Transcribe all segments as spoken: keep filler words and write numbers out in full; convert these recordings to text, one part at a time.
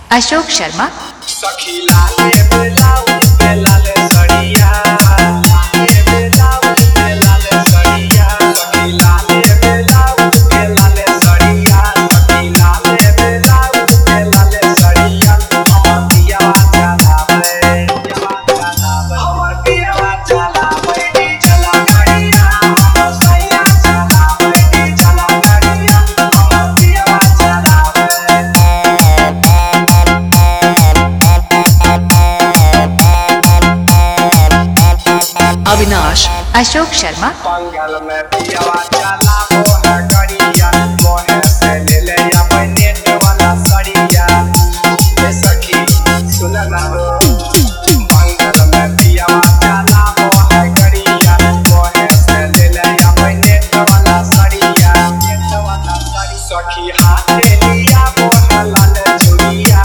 अशोक शर्मा। सखी लाले ब्लाउज पे लाले सड़िया, लाले ब्लाउज पे लाले सड़िया, सखी लाले ब्लाउज पे लाले सड़िया, सखी लाले ब्लाउज पे लाले सड़िया। हमर पियवा चलावे, हमर पियवा चलावे डीजल गाड़िया, हमर सैया चलावे डीजल गाड़िया, हमर पियवा चलावे। अविनाश अशोक शर्मा। पंगल में पियवा चलावो है गाड़िया, मोहे से ले ले या नेट वाला सड़िया। ए सखी सुन ना हो, पंगल में पियवा चलावो है गाड़िया, मोहे से ले ले या नेट वाला सड़िया, नेट वाला सड़ी। सखी हाथे लिया मोहे लाल चूड़िया,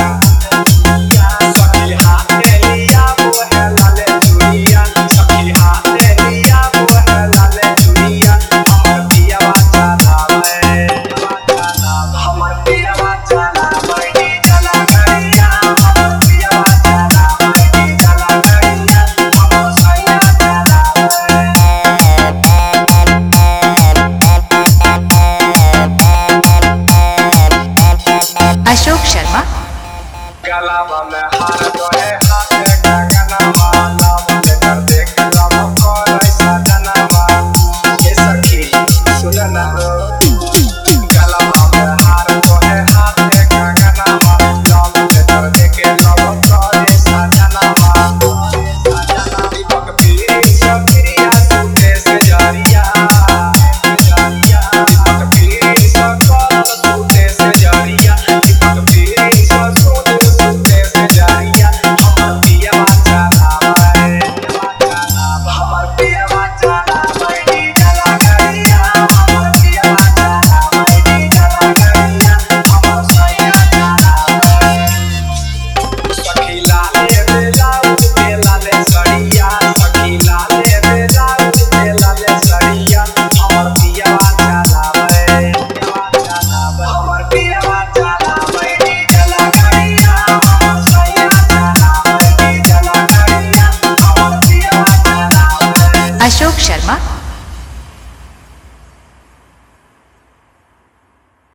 सखी हाथे लिया मोहे लाल चूड़िया, सखी हाथे लिया मोहे लाल चूड़िया। हमर पियवा चलावे, हमर पियवा चलावे डीजल गाड़िया, हमर पियवा चलावे डीजल गाड़िया, हमर सैया चलावे। अशोक शर्मा। गलावा में हार गए हाथे गगनवा, लावन कर देख लव करे सजनवा। ए सखी सुन ना हो, गलावा में हार गए हाथे गगनवा, लावन कर देख लव करे सजनवा। दीपक पीरी सखिया सूते से जरिया, दीपक पीरी सकर सूते से जरिया, दीपक पीरी ससूत सूते से जरिया। हमर पियवा चलावे, हमर पियवा चलावे डीजल गाड़िया, हमर पियवा चलावे डीजल गाड़िया, हमर सैया चलावे। सखी लाले ब्लाउज पे लाले सड़िया, सखी लाले ब्लाउज पे लाले सड़िया। हमर पियवा चलावे, हमर पियवा चलावे डीजल गाड़िया, हमर सैया चलावे डीजल गाड़िया, हमर पियवा चलावे। अशोक शर्मा।